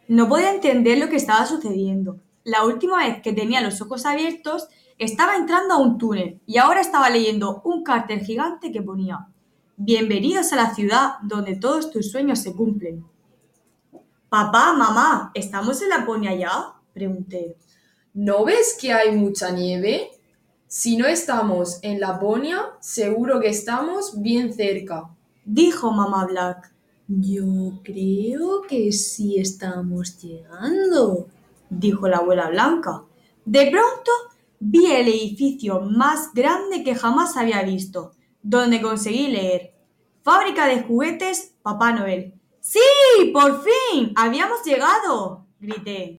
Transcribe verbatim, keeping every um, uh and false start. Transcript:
No podía entender lo que estaba sucediendo. La última vez que tenía los ojos abiertos, estaba entrando a un túnel y ahora estaba leyendo un cartel gigante que ponía: Bienvenidos a la ciudad donde todos tus sueños se cumplen. Papá, mamá, ¿estamos en Laponia ya? Pregunté. ¿No ves que hay mucha nieve? Si no estamos en Laponia, seguro que estamos bien cerca. Dijo mamá Black. Yo creo que sí estamos llegando, Dijo la abuela Blanca. De pronto vi el edificio más grande que jamás había visto, donde conseguí leer: Fábrica de juguetes Papá Noel. ¡Sí! ¡Por fin! ¡Habíamos llegado! Grité.